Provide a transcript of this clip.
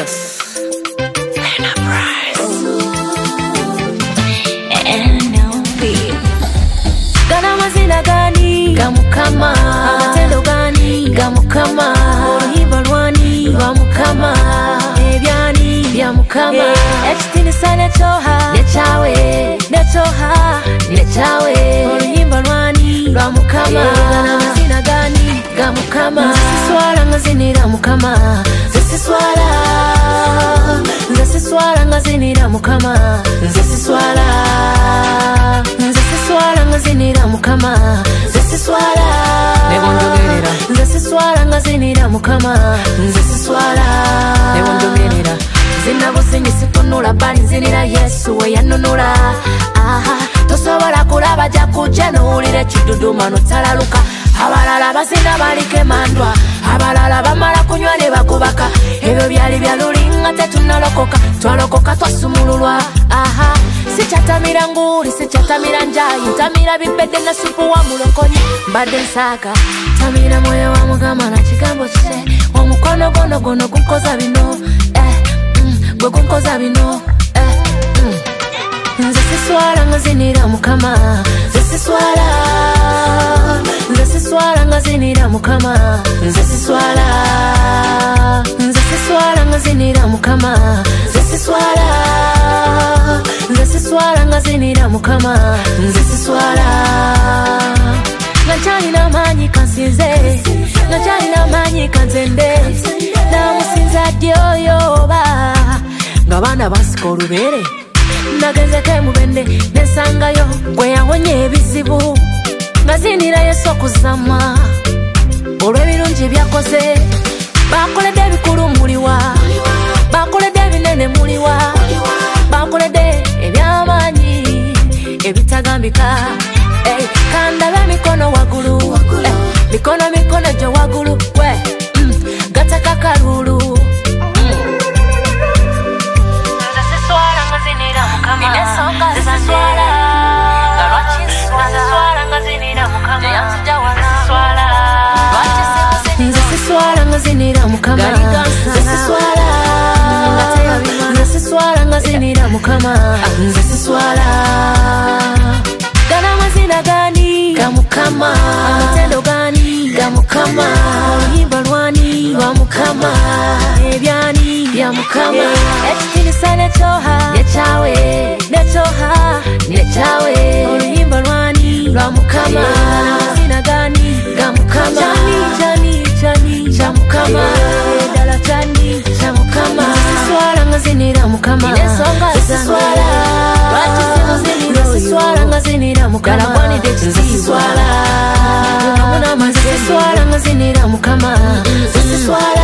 Jesus. Gana mazina gani gamukama, amatendo gani gamukama, oluhimba lwani lwamukama, ebyani byamukama, ekitinisa nekyoha nekyawe, nekyoha nekyawe, oluhimba lwani lwamukama, gana mazina gani gamukama, nzesiswala ngazinira mukama, nzesiswala, nzesiswala ngazinira mukama, nzesiswala, nzesiswala ngazinira mukama, nzesiswala, nebondogerera, nzesiswala ngazinira mukama, nzesiswala, nebondogerera, zinabuzinyisa tunula bali nzinira Yesu we yanunula. Aha, tosobola kulaba jja kujja n'owulira ekiduduma n'otalaluka. Abalala bazina balike mandwa, abalala bamala kunywa ne bakubaka. Ebyo byali bya lulinga tetunalokoka, twalokoka twasumululwa. Aha, sikyatamira nguli, sikyatamira njayi, ntamira bibedde ne supu wa mulokonyi. Mbadde nsaaga, tamira mwoyo wa Mukama na kigambo kye. Omukono gono gukoza bino, gwe gunkoza bino, nzesiswala ngazinira mukama, nzesiswala, nzesiswala ngazinira mukama, nzesiswala, nzesiswala ngazinira mukama, nzesiswala, nzesiswala ngazinira mukama, nzesiswala. Ngakyalina amaanyi kansinze, ngakyalina amaanyi kanzende, namusinza ddi oyo oba ng'abaana basika olubeere. Nagezeko emubende nesangayo gwe yawonya ebizibu, ngazinira Yesu okuzama olw'ebirungi byakoze. Bakoledde ebikulu muliwa, bakoledde ebinene muliwa, bakoledde eby'amaanyi ebitagambika. Kandabe emikono waggulu, mikono gyo waggulu, gataka kalulu. Nzesiswala ngazinira mukama, nzesiswala, nzesiswala ngazinira mukama, nzesiswala. Gana mazina gani gamukama, amatendo gani gamukama, oluhimba lwani lwamukama, ebyani byamukama, ekitinisa nekyoha nekyawe, nekyoha nekyawe, oluhimba lwani lwamukama, mazina gani gamukama, jani kyamukama, ddala kyani kyamukama, nzesiswala ngazinira mukama, nzesiswala, nzesiswala ngazinira mukama, nzesiswala, nzesiswala ngazinira mukama, nzesiswala.